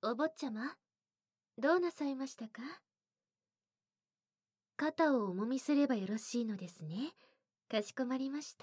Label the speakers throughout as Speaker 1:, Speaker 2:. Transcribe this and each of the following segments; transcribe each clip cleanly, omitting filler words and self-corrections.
Speaker 1: お坊ちゃま、どうなさいましたか？肩をお揉みすればよろしいのですね。かしこまりました。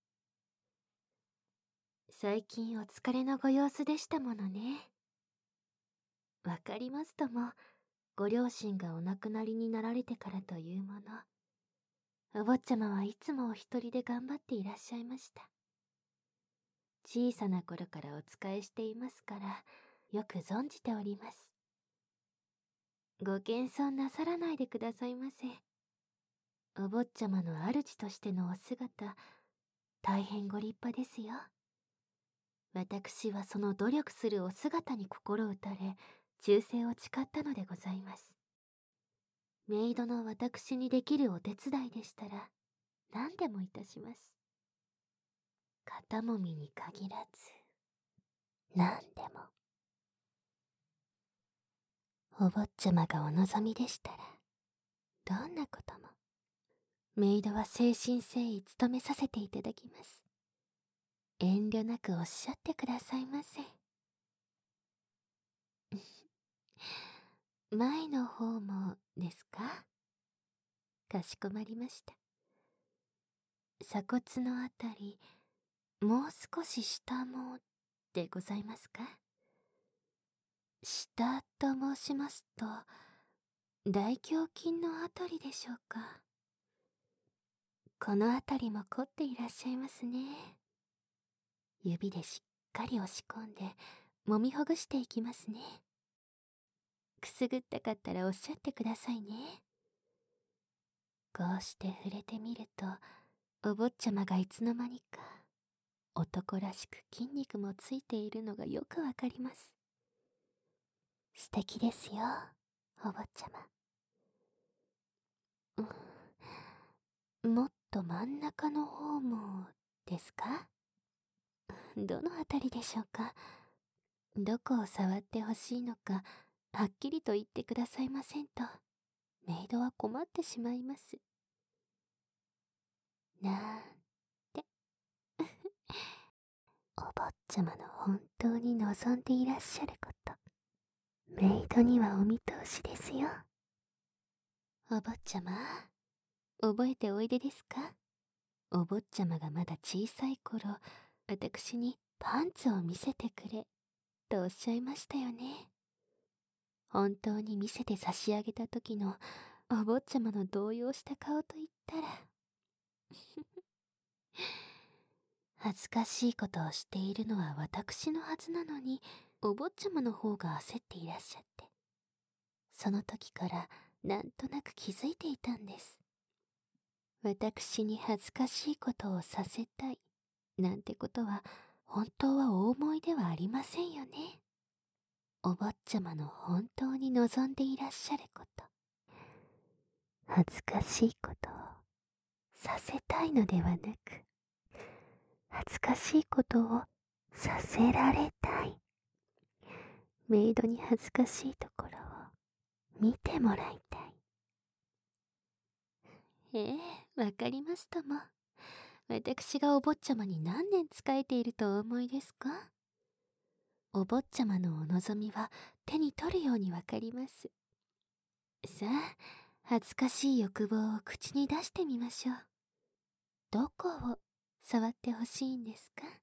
Speaker 1: 最近お疲れのご様子でしたものね。わかりますとも、ご両親がお亡くなりになられてからというもの。お坊ちゃまはいつもお一人で頑張っていらっしゃいました。小さな頃からお仕えしていますから、よく存じております。ご謙遜なさらないでくださいませ。お坊ちゃまの主としてのお姿、大変ご立派ですよ。私はその努力するお姿に心打たれ、忠誠を誓ったのでございます。メイドの私にできるお手伝いでしたら、何でもいたします。肩もみに限らず、何でも。お坊ちゃまがお望みでしたら、どんなことも。メイドは誠心誠意務めさせていただきます。遠慮なくおっしゃってくださいませ。前の方もですか？かしこまりました。鎖骨のあたり、もう少し下もでございますか？下と申しますと、大胸筋のあたりでしょうか。このあたりも凝っていらっしゃいますね。指でしっかり押し込んで、揉みほぐしていきますね。くすぐったかったらおっしゃってくださいね。こうして触れてみると、お坊ちゃまがいつの間にか、男らしく筋肉もついているのがよくわかります。素敵ですよ、お坊ちゃま。もっと真ん中の方も、ですか？どのあたりでしょうか？どこを触ってほしいのか、はっきりと言ってくださいませんと、メイドは困ってしまいます。なんて。お坊ちゃまの本当に望んでいらっしゃること、メイドにはお見通しですよ。お坊ちゃま、覚えておいでですか？お坊ちゃまがまだ小さい頃、私にパンツを見せてくれ、とおっしゃいましたよね。本当に見せて差し上げた時のお坊ちゃまの動揺した顔と言ったら、恥ずかしいことをしているのは私のはずなのに、お坊ちゃまの方が焦っていらっしゃって。その時からなんとなく気づいていたんです。私に恥ずかしいことをさせたい、なんてことは本当はお思いではありませんよね。お坊ちゃまの本当に望んでいらっしゃること、恥ずかしいことをさせたいのではなく、恥ずかしいことをさせられたい。メイドに恥ずかしいところを見てもらいたい。わかりますとも。私がお坊ちゃまに何年仕えているとお思いですか？お坊ちゃまのお望みは手に取るようにわかります。さあ、恥ずかしい欲望を口に出してみましょう。どこを触ってほしいんですか？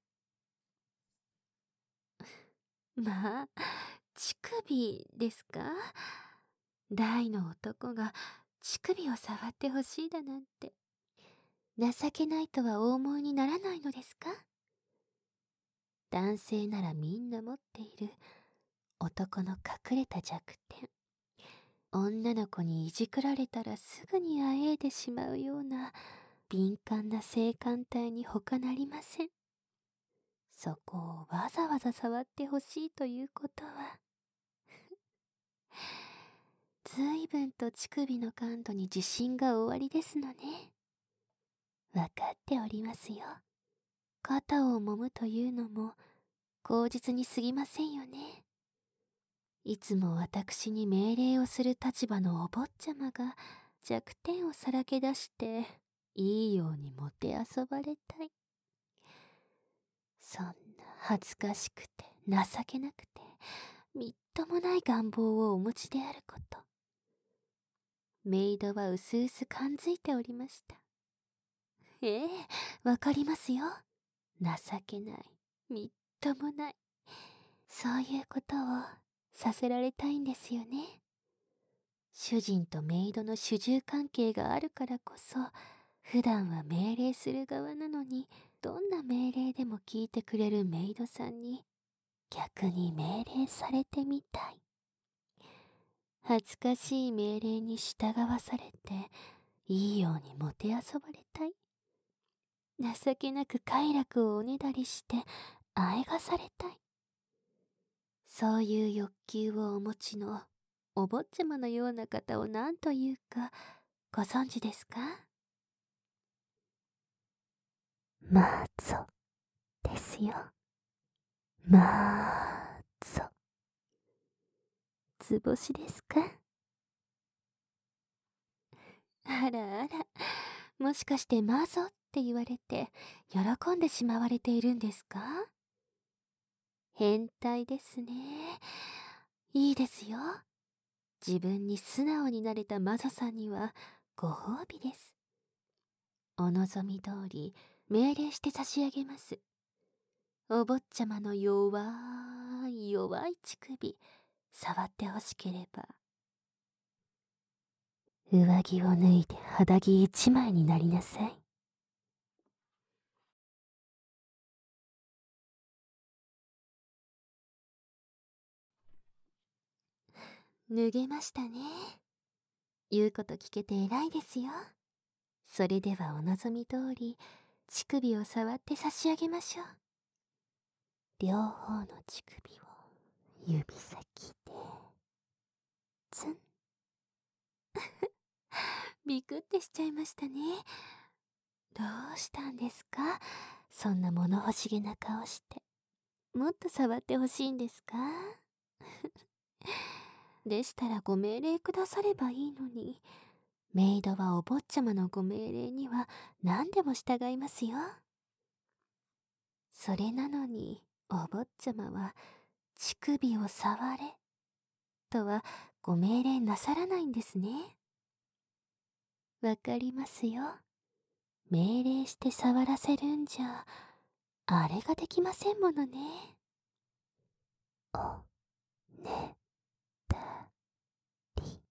Speaker 1: まあ、乳首ですか？大の男が乳首を触ってほしいだなんて、情けないとはお思いにならないのですか？男性ならみんな持っている男の隠れた弱点。女の子にいじくられたらすぐにあえいでしまうような敏感な性感帯に他なりません。そこをわざわざ触ってほしいということは、随分と乳首の感度に自信がおありですのね。わかっておりますよ。肩を揉むというのも口実に過ぎませんよね。いつも私に命令をする立場のお坊ちゃまが弱点をさらけ出していいようにもてあそばれたい。そんな恥ずかしくて情けなくてみっともない願望をお持ちであること、メイドはうすうす感づいておりました。ええ、わかりますよ。情けない、みっともない、そういうことをさせられたいんですよね。主人とメイドの主従関係があるからこそ、普段は命令する側なのに、どんな命令でも聞いてくれるメイドさんに、逆に命令されてみたい。恥ずかしい命令に従わされて、いいようにもてあそばれたい。情けなく快楽をおねだりして、あえがされたい。そういう欲求をお持ちのお坊ちゃまのような方を何というかご存知ですか？マーツォですよ。マーツォ。図星ですか？あらあら、もしかしてマーゾって言われて喜んでしまわれているんですか？変態ですね。いいですよ。自分に素直になれたマゾさんにはご褒美です。お望み通り命令して差し上げます。お坊ちゃまの弱い弱い乳首触ってほしければ、上着を脱いで肌着一枚になりなさい。脱げましたね。言うこと聞けて偉いですよ。それではお望み通り乳首を触って差し上げましょう。両方の乳首を指先でツン。ビクってしちゃいましたね。どうしたんですか、そんな物欲しげな顔して。もっと触ってほしいんですか？でしたらご命令くださればいいのに。メイドはお坊ちゃまのご命令には何でも従いますよ。それなのにお坊ちゃまは乳首を触れとはご命令なさらないんですね。わかりますよ。命令して触らせるんじゃあれができませんものね。おねだり。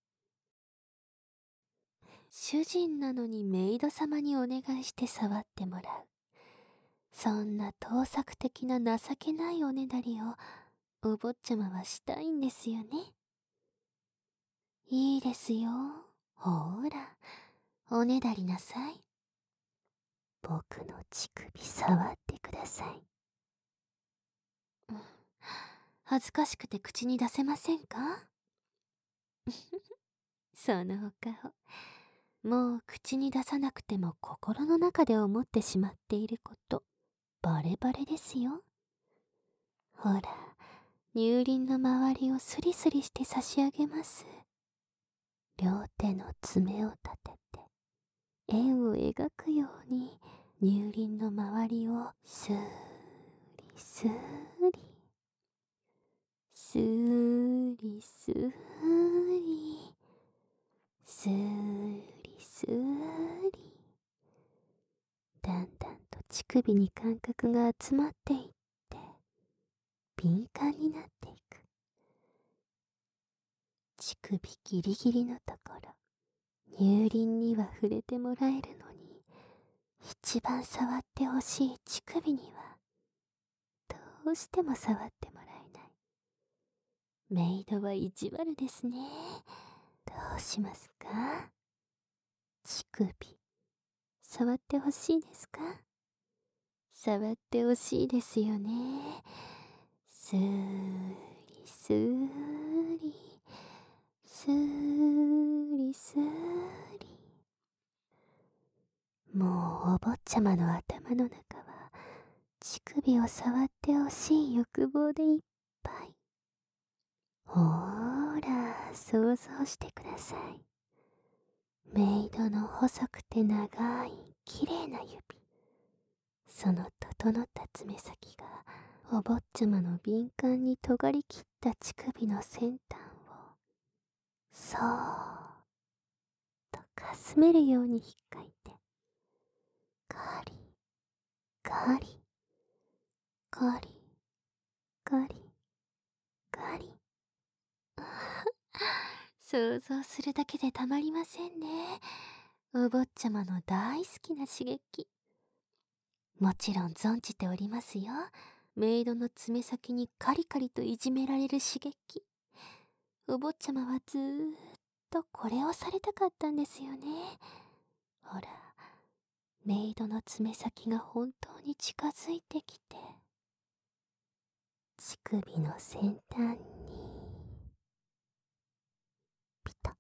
Speaker 1: 主人なのにメイド様にお願いして触ってもらう。そんな盗作的な情けないおねだりをお坊ちゃまはしたいんですよね。いいですよ。ほーら、おねだりなさい。僕の乳首触ってください。恥ずかしくて口に出せませんか？そのお顔、もう口に出さなくても心の中で思ってしまっていること、バレバレですよ。ほら、乳輪の周りをスリスリして差し上げます。両手の爪を立てて、円を描くように乳輪の周りをスーリスーリ、スーリスーリ、スーリスーリ。だんだんと乳首に感覚が集まっていって、敏感になっていく。乳首ギリギリのところ、乳輪には触れてもらえるのに、一番触ってほしい乳首にはどうしても触ってもらえない。メイドは意地悪ですね。どうしますか？乳首触ってほしいですか？触ってほしいですよね。スーリスーリ、スーリスーリ。もうお坊ちゃまの頭の中は乳首を触ってほしい欲望でいっぱい。ほーら、想像してください。メイドの細くて長い綺麗な指、その整った爪先がお坊ちゃまの敏感に尖り切った乳首の先端を、そーっとかすめるように引っかいて、ガリ、ガリ、ガリ、ガリ、ガリ。想像するだけでたまりませんね。お坊ちゃまの大好きな刺激。もちろん存じておりますよ。メイドの爪先にカリカリといじめられる刺激。お坊ちゃまはずーっとこれをされたかったんですよね。ほら、メイドの爪先が本当に近づいてきて、乳首の先端に、ピタッ。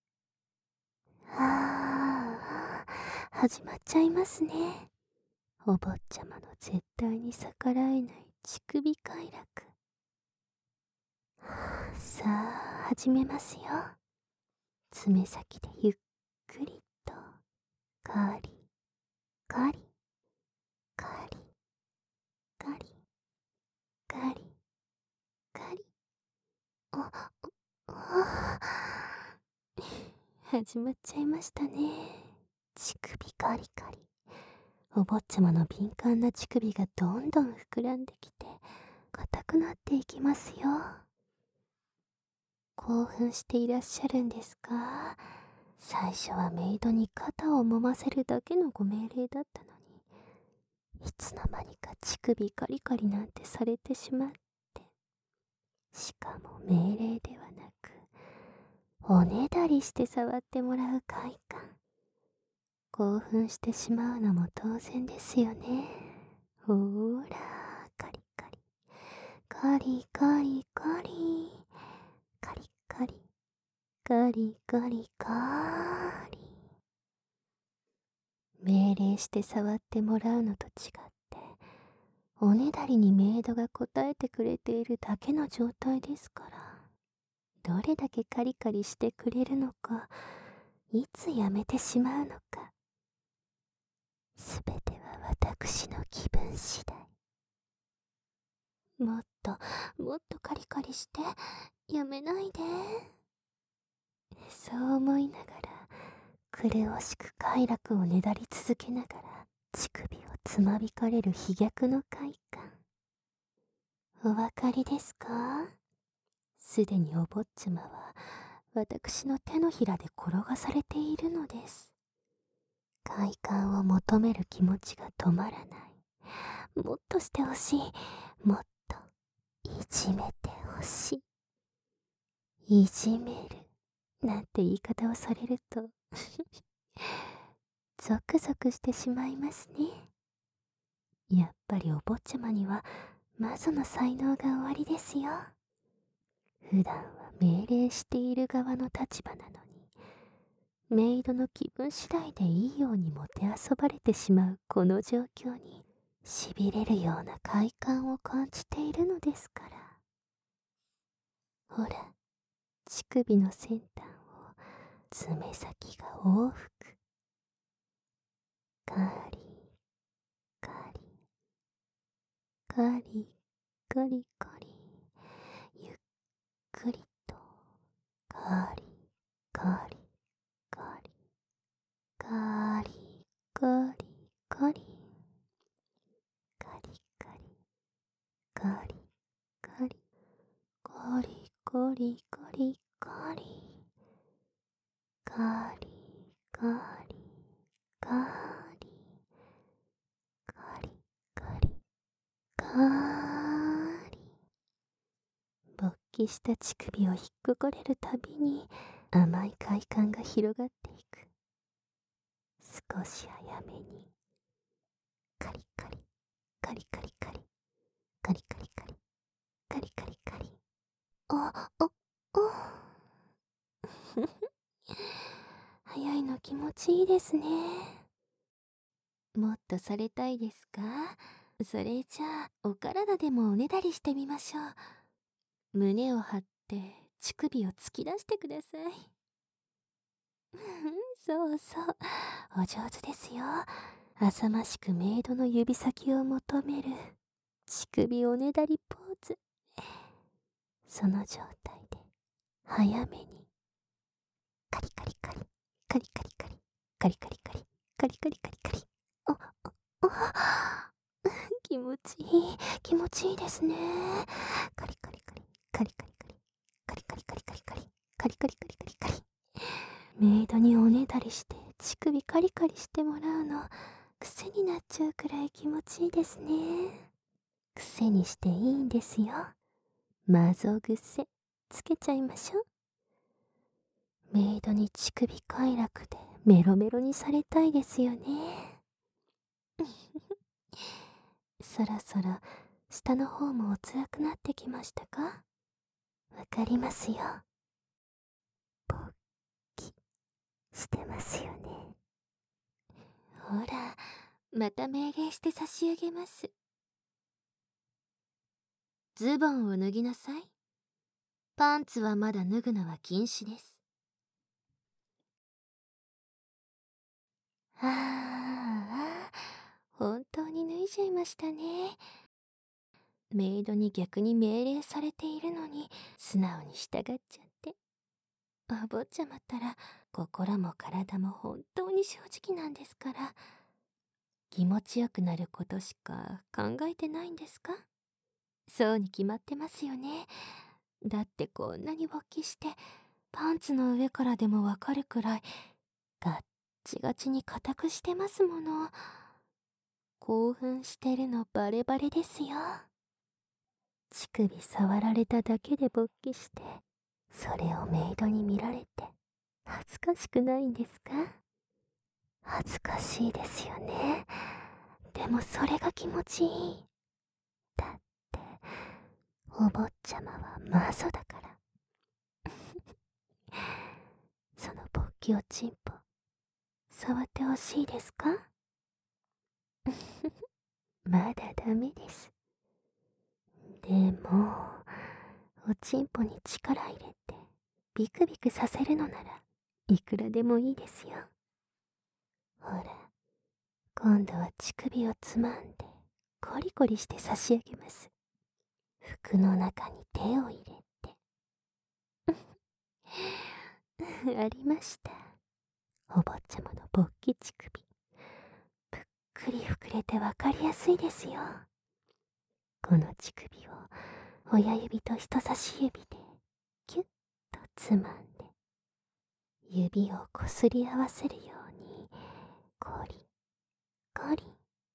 Speaker 1: 始まっちゃいますね。お坊ちゃまの絶対に逆らえない乳首快楽。さあ、始めますよ。爪先でゆっくりと、カリ、カリ、カリ、カリ、カリ、カリ。あ、始まっちゃいましたね。乳首カリカリ。お坊ちゃまの敏感な乳首がどんどん膨らんできて、硬くなっていきますよ。興奮していらっしゃるんですか？最初はメイドに肩を揉ませるだけのご命令だったのに、いつの間にか乳首カリカリなんてされてしまって、しかも命令ではなく、おねだりして触ってもらう快感。興奮してしまうのも当然ですよね。ほーら、カリカリ、カリカリカリ、カリカリ、カリカリカリ。命令して触ってもらうのと違って、おねだりにメイドが答えてくれているだけの状態ですから、どれだけカリカリしてくれるのか、いつやめてしまうのか、すべては私の気分次第。もっと、もっとカリカリして、やめないで。そう思いながら、狂おしく快楽をねだり続けながら、乳首をつまびかれる飛躍の快感。お分かりですか？すでにお坊ちゃまは、私の手のひらで転がされているのです。快感を求める気持ちが止まらない。もっとしてほしい。もっと、いじめてほしい。いじめる。なんて言い方をされるとゾクゾクしてしまいますね。やっぱりお坊ちゃまには魔女の才能がおありですよ。普段は命令している側の立場なのに、メイドの気分次第でいいようにもてあそばれてしまうこの状況に、しびれるような快感を感じているのですから。ほら、乳首の先端を爪先が往復。カリ、カリ、カリ、カリカリ。ゆっくりと、カリ、カリ、カリ、カリ、カリ、カリ。カリカリ、カリ、カリ、カリ、カリ、カリ、カリ。カリ、カリ、カリ、カリ、カリ、カリ。勃起した乳首を引っここれるたびに甘い快感が広がっていく。少し早めに、カリカリ、カリカリカリ、カリカリカリ、カリカリカリ。早いの気持ちいいですね。もっとされたいですか？それじゃあ、お体でもおねだりしてみましょう。胸を張って乳首を突き出してください。そうそう、お上手ですよ。浅ましくメイドの指先を求める。 乳首おねだりポーズ。その状態で早めにカリカリカリカリカリカリカリカリカリカリカリカリカリ。気持ちいい、気持ちいいですね。カリカリカリカリカリカリカリカリカリカリカリカリカリカリカリカリ。メイドにおねだりして乳首カリカリしてもらうの癖になっちゃうくらい気持ちいいですね。癖にしていいんですよ。マゾ癖つけちゃいましょう。メイドに乳首快楽でメロメロにされたいですよね。そろそろ下の方もお辛くなってきましたか？わかりますよ。ポッキしてますよね。ほら、また命令して差し上げます。ズボンを脱ぎなさい。パンツはまだ脱ぐのは禁止です。本当に脱いじゃいましたね。メイドに逆に命令されているのに素直に従っちゃって。お坊ちゃまったら心も体も本当に正直なんですから。気持ちよくなることしか考えてないんですか？そうに決まってますよね。だってこんなに勃起してパンツの上からでもわかるくらいガッチガチに固くしてますもの。興奮してるのバレバレですよ。乳首触られただけで勃起してそれをメイドに見られて恥ずかしくないんですか？恥ずかしいですよね。でもそれが気持ちいい。だってお坊ちゃまはマゾだから。その勃起おちんぽ触ってほしいですか？まだダメです。でもおちんぽに力入れてビクビクさせるのならいくらでもいいですよ。ほら、今度は乳首をつまんでコリコリして差し上げます。服の中に手を入れてありました。お坊ちゃまの勃起乳首。ぷっくり膨れてわかりやすいですよ。この乳首を親指と人差し指でキュッとつまんで指をこすり合わせるようにコリコリ。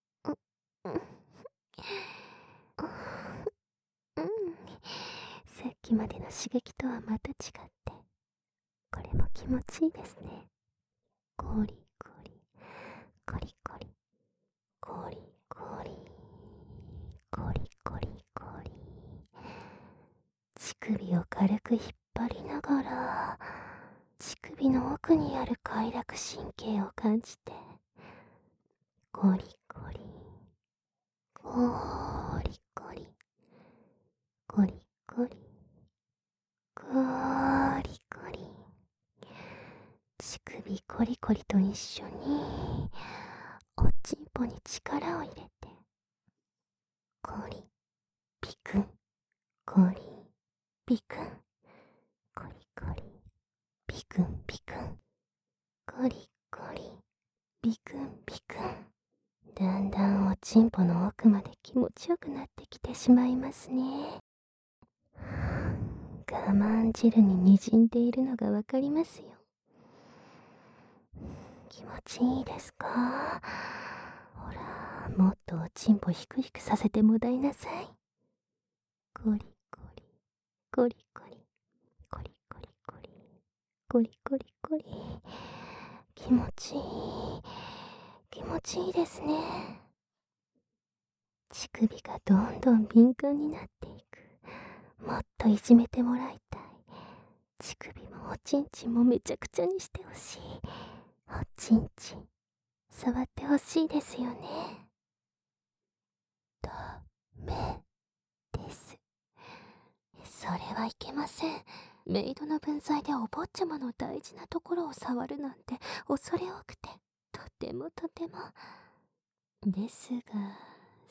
Speaker 1: さっきまでの刺激とはまた違ってこれも気持ちいいですね。コリコリコリコリコリコリコリコリコリ。乳首を軽く引っ張りながら乳首の奥にある快楽神経を感じてコリコリコリコリコリコリコリコリ。乳首コリコリと一緒におちんぽに力を入れてコリピクンコリピクンコリコリピクンピクンコリコリピクンピクン。だんだんおちんぽの奥まで気持ちよくなってきてしまいますね。我慢汁に滲んでいるのがわかりますよ。気持ちいいですか？ほら、もっとおちんぽひくひくさせてもらいなさい。コリコリコリコリコリコリコリコリコリコリ。気持ちいい気持ちいいですね。乳首がどんどん敏感になっていく。もっといじめてもらいたい。乳首もおちんちんもめちゃくちゃにしてほしい。おちんちん触ってほしいですよね。ダメです。それはいけません。メイドの分際でお坊ちゃまの大事なところを触るなんて恐れ多くてとてもとても。ですが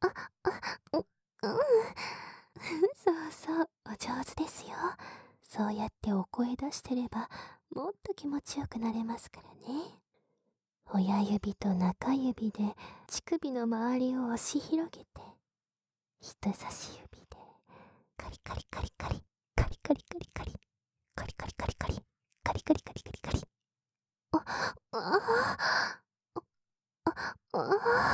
Speaker 1: う、うん。そうそう、お上手ですよ。そうやってお声出してれば、もっと気持ちよくなれますからね。親指と中指で乳首の周りを押し広げて、人差し指でカリカリカリカリ、カリカリカリカリ、カリカリカリカリ、カリカリカリカリカリ。あ、ああ、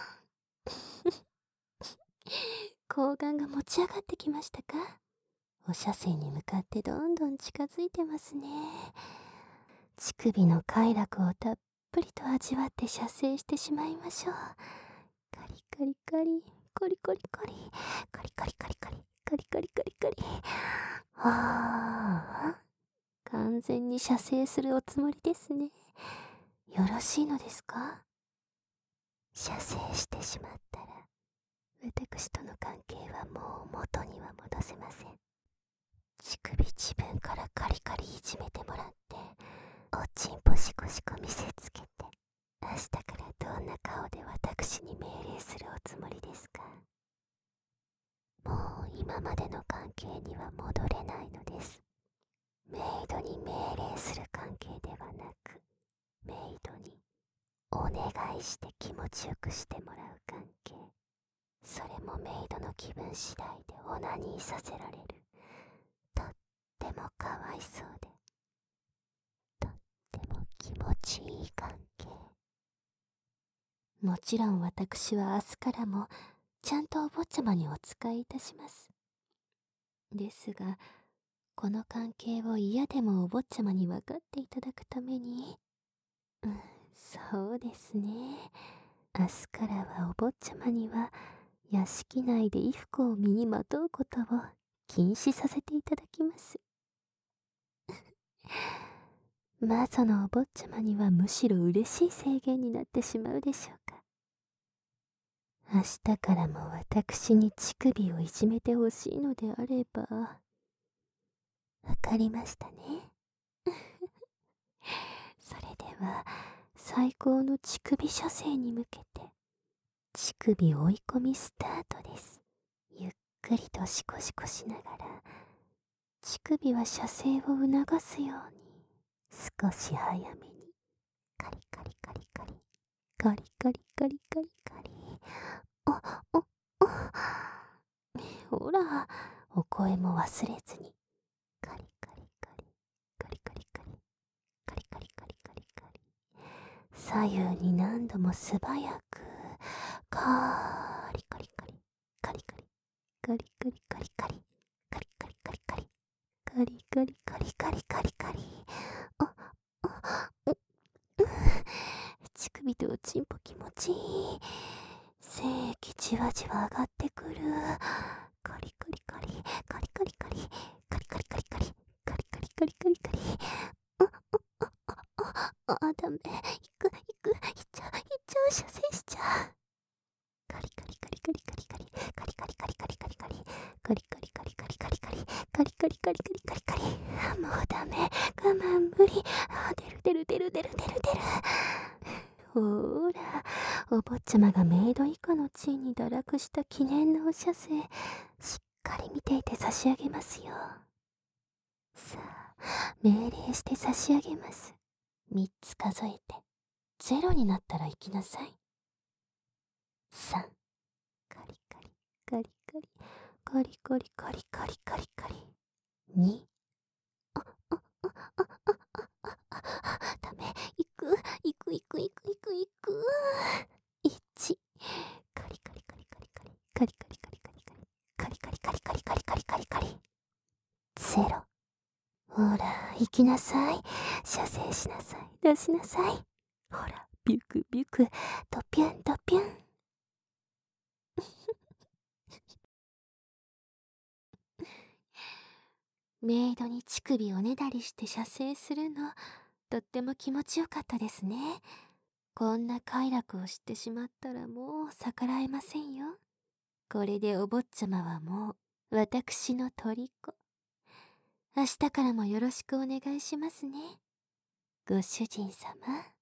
Speaker 1: 睾丸が持ち上がってきましたか？お射精に向かってどんどん近づいてますね。乳首の快楽をたっぷりと味わって射精してしまいましょう。カリカリカリ、コリコリコリ、カリカリカリカリ、カリカリカリカリ。ああ、完全に射精するおつもりですね。よろしいのですか？射精してしまったら、私との関係はもう元には戻せません。乳首自分からカリカリいじめてもらって、おちんぽシコシコ見せつけて、明日からどんな顔で私に命令するおつもりですか？もう今までの関係には戻れないのです。メイドに命令する関係ではなく、メイドにお願いして気持ちよくしてもらう関係。それもメイドの気分次第でオナニーさせられる。とってもかわいそうで、とっても気持ちいい関係。もちろん私は明日からもちゃんとお坊ちゃまにお仕えいたします。ですが、この関係を嫌でもお坊ちゃまに分かっていただくために、そうですね。明日からはお坊ちゃまには屋敷内で衣服を身にまとうことを禁止させていただきます。まあそのお坊ちゃまにはむしろ嬉しい制限になってしまうでしょうか。明日からも私に乳首をいじめてほしいのであれば、わかりましたね。それでは、最高の乳首射精に向けて、乳首追い込みスタートです。ゆっくりとシコシコしながら、乳首は射精を促すように、少し早めに、カリカリカリカリ、カリカリカリカリカリ。あ、お、ほら、お声も忘れずに、カリカリカリ、カリカリカリ、カリカリカリカリカリ。左右に何度も素早く、カリカリカリ、カリカリ、カリカリカリカリ、カリカリカリカリ、カリカリカリカリカリカリ。あ、乳首とおちんぽ気持ちいい。精液じわじわ上がってくる。カリカリカリ、カリカリカリ、カリカリカリカリ、カリカリカリカリカリ。ダメ。行っちゃう、射精しちゃう。カリカリカリカリカリカリ、カリカリカリカリカリカリ、カリカリカリカリカリカリ、カリカリカリカリカリカリ。もうダメ。我慢無理。出る。ほーら、お坊ちゃまがメイド以下の地位に堕落した記念のお射精、しっかり見ていて差し上げますよ。さあ、命令して差し上げます。3つ数えて、0になったら行きなさい。3、カリカリ、カリカリ、カリカリカリカリカリカリ。2、ダメ。行く。1、カリカリカリカリカリ、カリカリカリカリカリ、カリカリカリカリカリカリカリカリ。0。ほら、行きなさい。射精しなさい。出しなさい。ほら、ビュクビュク、ドピュンドピュン。メイドに乳首をねだりして射精するの、とっても気持ちよかったですね。こんな快楽を知ってしまったらもう逆らえませんよ。これでお坊ちゃまはもう私の虜。明日からもよろしくお願いしますね。ご主人様。